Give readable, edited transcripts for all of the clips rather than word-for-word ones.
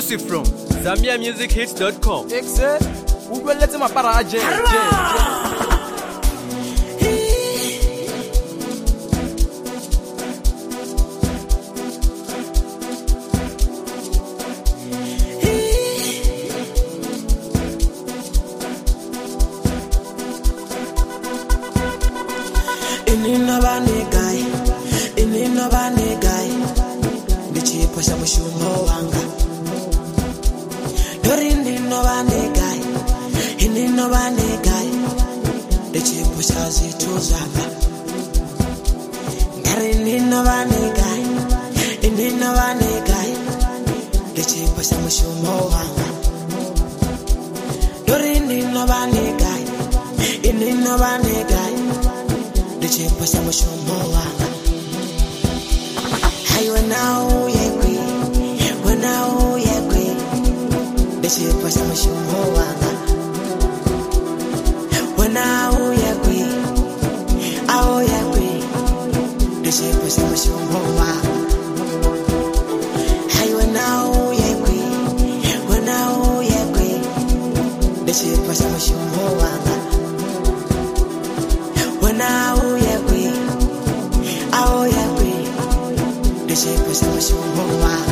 Exclusive from ZambiaMusicHits.com. Excel, ou bien laissez ma part à J. Ndichipasha mushumo wanga Dorindi no vanegai Ini no vanegai Ndichipasha zitu zanga Dorindi no vanegai Ini no vanegai Ndichipasha mushumo wanga Dorindi no vanegai Ini no vanegai Ndichipasha mushumo wanga When now you agree, the ship was a machine. When now you agree, the ship was a machine. When now you agree, the ship was a machine. When now you agree, the ship was a machine.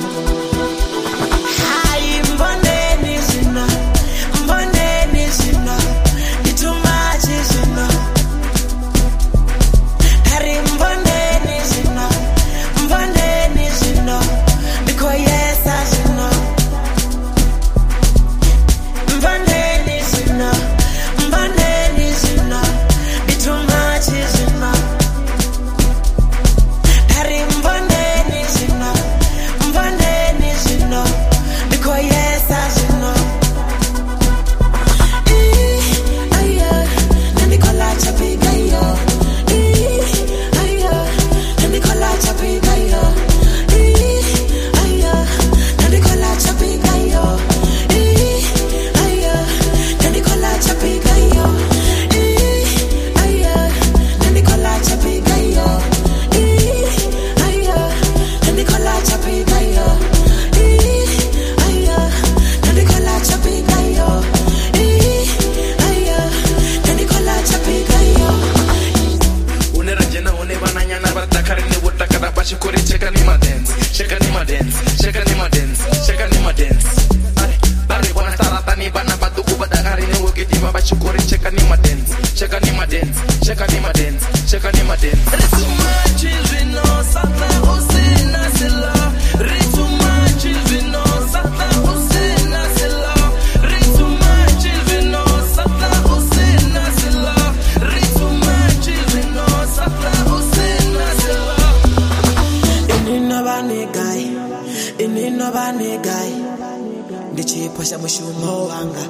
Ndichipasha mushumo wanga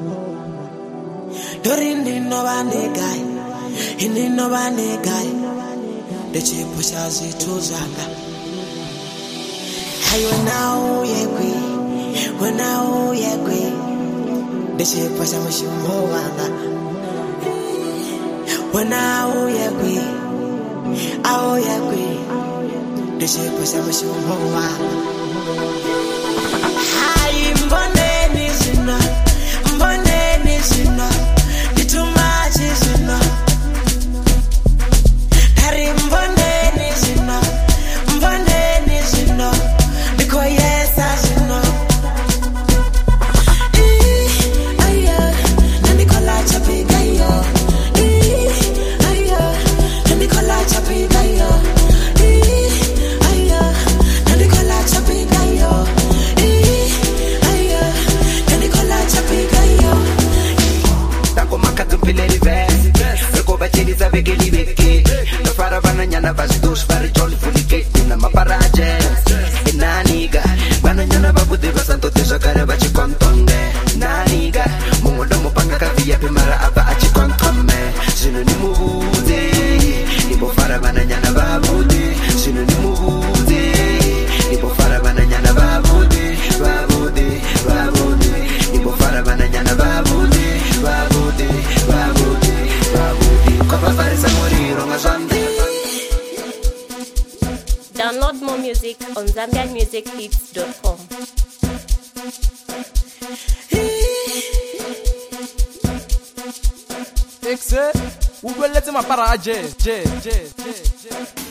Dorindi no vanegai Ini no vanegai Ndichipasha zitu zanga When now you agree Ndichipasha mushumo wanga When now you agree Ndichipasha mushumo wanga Download more music on ZambiaMusicHits.com. Music say, we will let him a para J.